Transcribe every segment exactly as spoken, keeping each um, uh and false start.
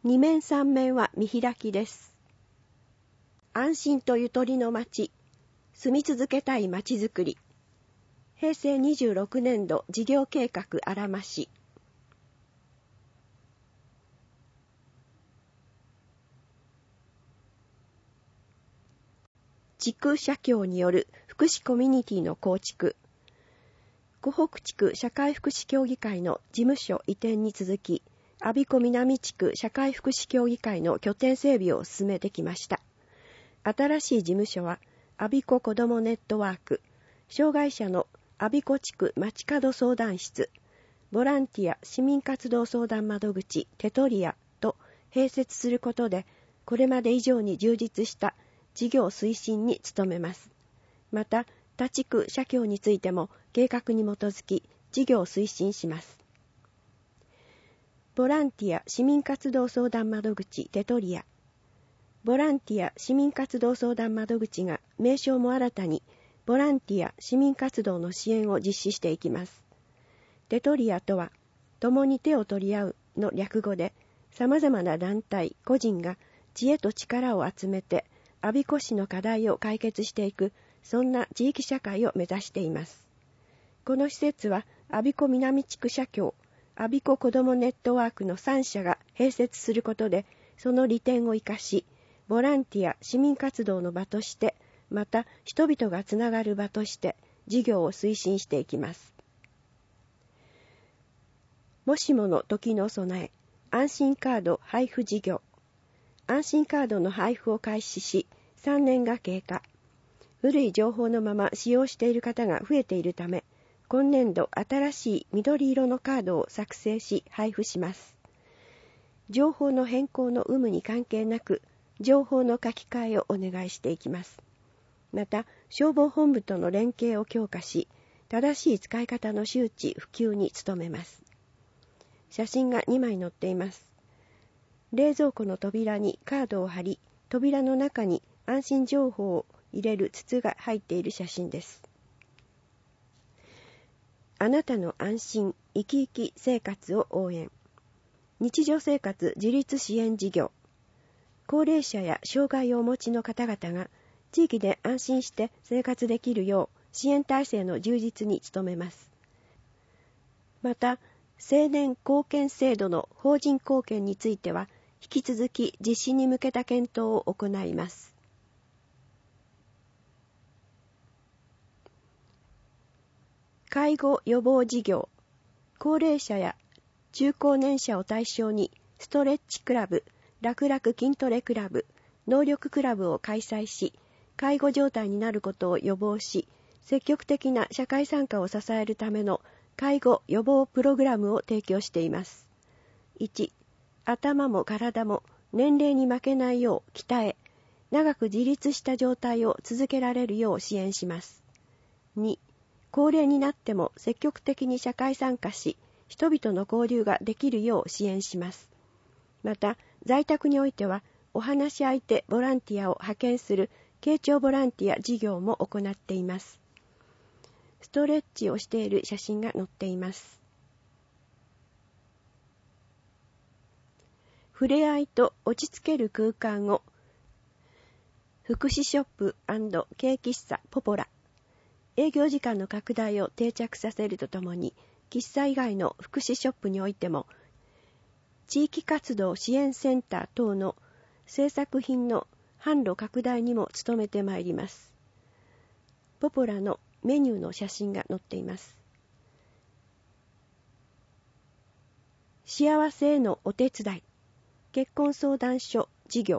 二面三面は見開きです。安心とゆとりの町、住み続けたい町づくり。へいせいにじゅうろくねんど事業計画あらまし。地区社協による福祉コミュニティの構築。湖北地区社会福祉協議会の事務所移転に続き、我孫子南地区社会福祉協議会の拠点整備を進めてきました。新しい事務所は、我孫子子どもネットワーク、障害者の我孫子地区街角相談室、ボランティア市民活動相談窓口テトリアと併設することで、これまで以上に充実した事業推進に努めます。また、他地区社協についても計画に基づき事業を推進します。ボランティア市民活動相談窓口テトリア。ボランティア市民活動相談窓口が名称も新たにボランティア市民活動の支援を実施していきます。テトリアとは、共に手を取り合うの略語で、様々な団体、個人が知恵と力を集めて、我孫子市の課題を解決していく、そんな地域社会を目指しています。この施設は、我孫子南地区社協、我孫子子どもネットワークのさんしゃが併設することで、その利点を生かし、ボランティア市民活動の場として、また人々がつながる場として、事業を推進していきます。もしもの時の備え、安心カード配布事業。安心カードの配布を開始し、さんねんが経過。古い情報のまま使用している方が増えているため、今年度新しい緑色のカードを作成し配布します。情報の変更の有無に関係なく、情報の書き換えをお願いしていきます。また、消防本部との連携を強化し、正しい使い方の周知普及に努めます。写真がにまい載っています。冷蔵庫の扉にカードを貼り、扉の中に安心情報を入れる筒が入っている写真です。あなたの安心、生き生き生活を応援。日常生活自立支援事業。高齢者や障害をお持ちの方々が地域で安心して生活できるよう支援体制の充実に努めます。また、青年貢献制度の法人貢献については、引き続き実施に向けた検討を行います。介護予防事業。高齢者や中高年者を対象にストレッチクラブ、楽々筋トレクラブ、能力クラブを開催し、介護状態になることを予防し、積極的な社会参加を支えるための介護予防プログラムを提供しています。いち、頭も体も年齢に負けないよう鍛え、長く自立した状態を続けられるよう支援します。に、高齢になっても積極的に社会参加し、人々の交流ができるよう支援します。また、在宅においては、お話し相手ボランティアを派遣する傾聴ボランティア事業も行っています。ストレッチをしている写真が載っています。触れ合いと落ち着ける空間を、福祉ショップ&軽喫茶ポポラ。営業時間の拡大を定着させるとともに、喫茶以外の福祉ショップにおいても、地域活動支援センター等の制作品の販路拡大にも努めてまいります。ポポラのメニューの写真が載っています。幸せへのお手伝い。結婚相談所事業。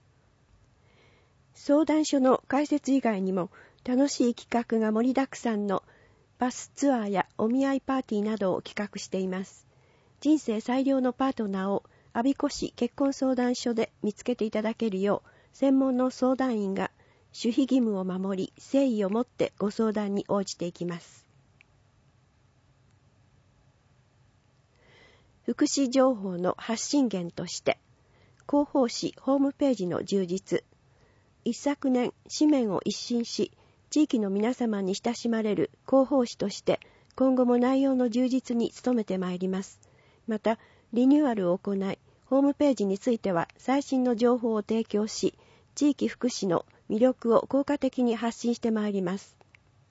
相談所の開設以外にも楽しい企画が盛りだくさんのバスツアーやお見合いパーティーなどを企画しています。人生最良のパートナーを我孫子市結婚相談所で見つけていただけるよう、専門の相談員が守秘義務を守り、誠意を持ってご相談に応じていきます。福祉情報の発信源として、広報誌ホームページの充実。一昨年、紙面を一新し、地域の皆様に親しまれる広報誌として、今後も内容の充実に努めてまいります。また、リニューアルを行い、 ホームページについては最新の情報を提供し、地域福祉の魅力を効果的に発信してまいります。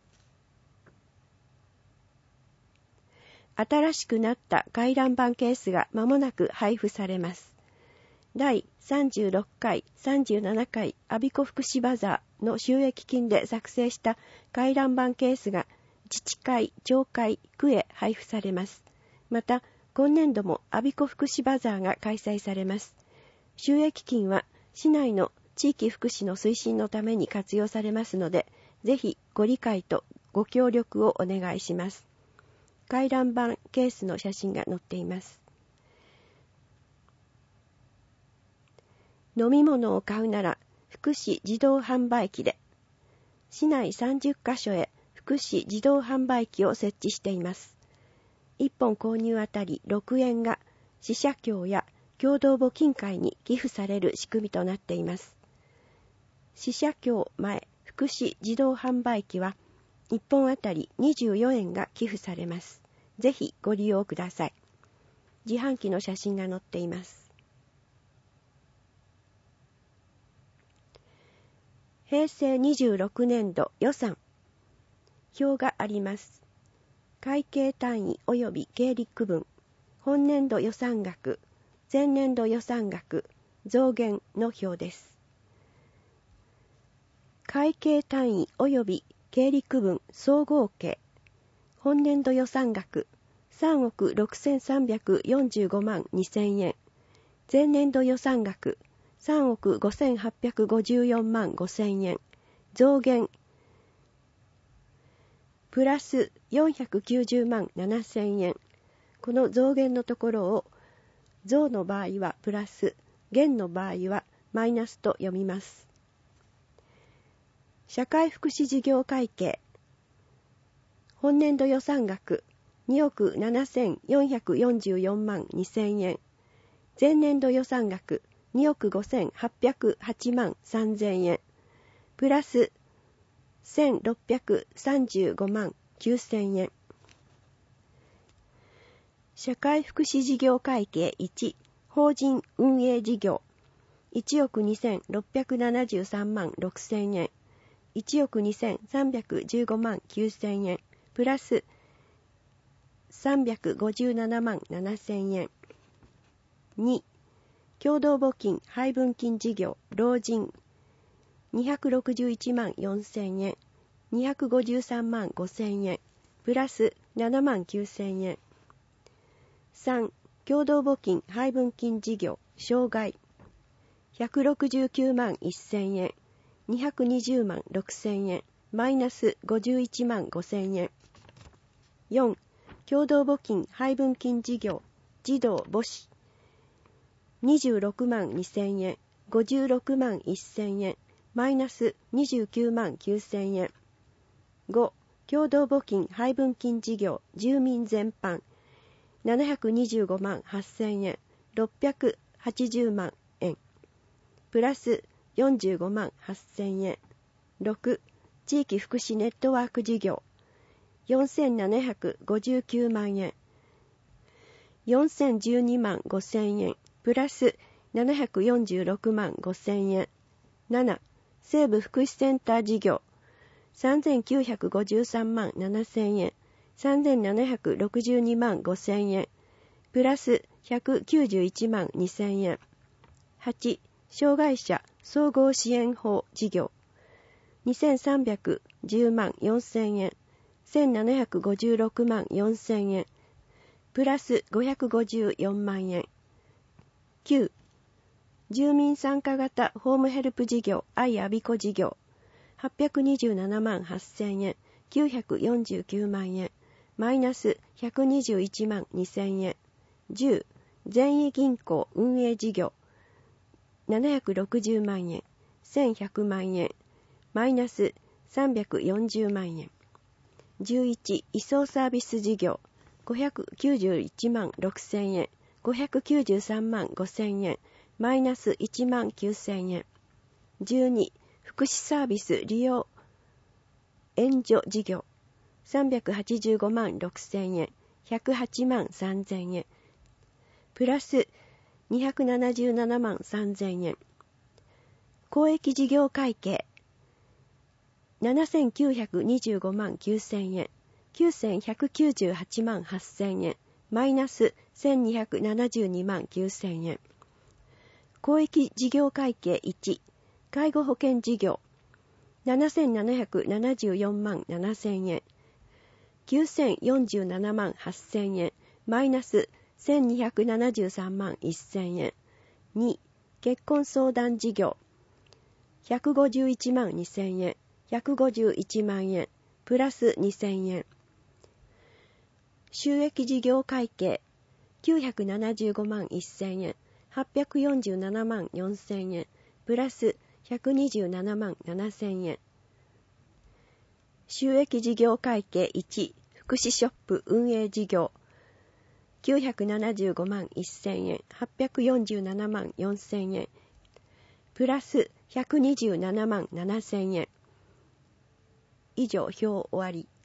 新しくなった回覧板ケースが間もなく配布されます。だいさんじゅうろっかい、さんじゅうななかい我孫子福祉バザーの収益金で作成した回覧板ケースが自治会、町会、区へ配布されます。また、今年度も我孫子福祉バザーが開催されます。収益金は市内の地域福祉の推進のために活用されますので、ぜひご理解とご協力をお願いします。回覧板ケースの写真が載っています。飲み物を買うなら福祉自動販売機で、市内さんじゅっかしょへ福祉自動販売機を設置しています。いっぽん購入あたりろくえんが市社協や共同募金会に寄付される仕組みとなっています。市社協前福祉自動販売機はいっぽんあたりにじゅうよえんが寄付されます。ぜひご利用ください。自販機の写真が載っています。へいせいにじゅうろくねんど予算表があります。会計単位及び経理区分、本年度予算額、前年度予算額、増減の表です。会計単位及び経理区分総合計、本年度予算額さんおくろくせんさんびゃくよんじゅうごまんにせんえん、前年度予算額さんおくごせんはっぴゃくごじゅうよんまんごせんえん、増減プラスよんひゃくきゅうじゅうまんななせんえん。この増減のところを増の場合はプラス、減の場合はマイナスと読みます。社会福祉事業会計本年度予算額におくななせんよんひゃくよんじゅうよんまんにせんえん、前年度予算額におくごせんはっぴゃくはちまんさんぜんえん、プラスせんろっぴゃくさんじゅうごまんきゅうせんえん。社会福祉事業会計いち、法人運営事業いちおくにせんろっぴゃくななじゅうさんまんろくせんえん、いちおくにせんさんびゃくじゅうごまんきゅうせんえん、プラスさんびゃくごじゅうななまんななせんえん。に、共同募金配分金事業老人にひゃくろくじゅういちまんよんせんえん、にひゃくごじゅうさんまんごせんえん、プラスななまんきゅうせんえん。さん、共同募金配分金事業障害ひゃくろくじゅうきゅうまんせんえん、にひゃくにじゅうまんろくせんえん、マイナスごじゅういちまんごせんえん。よん、共同募金配分金事業児童母子にじゅうろくまんにせんえん、ごじゅうろくまんせんえん、マイナスにじゅうきゅうまんきゅうせんえん。ご、共同募金配分金事業住民全般ななひゃくにじゅうごまんはっせんえん、ろっぴゃくはちじゅうまんえん、プラスよんじゅうごまんはっせんえん。ろく、地域福祉ネットワーク事業よんせんななひゃくごじゅうきゅうまんえん、よんせんじゅうにまんごせんえん、プラスななひゃくよんじゅうろくまんごせんえん。なな、西部福祉センター事業さんぜんきゅうひゃくごじゅうさんまんななせんえん、さんぜんななひゃくろくじゅうにまんごせんえん、プラスひゃくきゅうじゅういちまんにせんえん。はち、障害者総合支援法事業にせんさんびゃくじゅうまんよんせんえん、せんななひゃくごじゅうろくまんよんせんえん、プラスごひゃくごじゅうよんまんえん。きゅう、住民参加型ホームヘルプ事業愛我孫子事業はっぴゃくにじゅうななまんはっせんえん、きゅうひゃくよんじゅうきゅうまんえん、マイナスひゃくにじゅういちまんにせんえん。じゅう、善意銀行運営事業ななひゃくろくじゅうまんえん、せんひゃくまんえん、マイナスさんびゃくよんじゅうまんえん。じゅういち、移送サービス事業ごひゃくきゅうじゅういちまんろくせんえん、ごひゃくきゅうじゅうさんまんごせんえん、マイナスいちまんきゅうせんえん。じゅうに、福祉サービス利用援助事業さんびゃくはちじゅうごまんろくせんえん、ひゃくはちまんさんぜんえん、プラスにひゃくななじゅうななまんさんぜんえん。公益事業会計ななせんきゅうひゃくにじゅうごまんきゅうせんえん、きゅうせんひゃくきゅうじゅうはちまんはっせんえん、マイナスせんにひゃくななじゅうにまんきゅうせんえん。公益事業会計いち、介護保険事業ななせんななひゃくななじゅうよんまんななせんえん、きゅうせんよんじゅうななまんはっせんえん、マイナスせんにひゃくななじゅうさんまんせんえん。に、結婚相談事業ひゃくごじゅういちまんにせんえん、ひゃくごじゅういちまんえん、プラスにせんえん。収益事業会計きゅうひゃくななじゅうごまんせんえん、はっぴゃくよんじゅうななまんよんせんえん、プラスひゃくにじゅうななまんななせんえん。収益事業会計いち、福祉ショップ運営事業きゅうひゃくななじゅうごまんせんえん、はっぴゃくよんじゅうななまんよんせんえん、プラスひゃくにじゅうななまんななせんえん。以上、表終わり。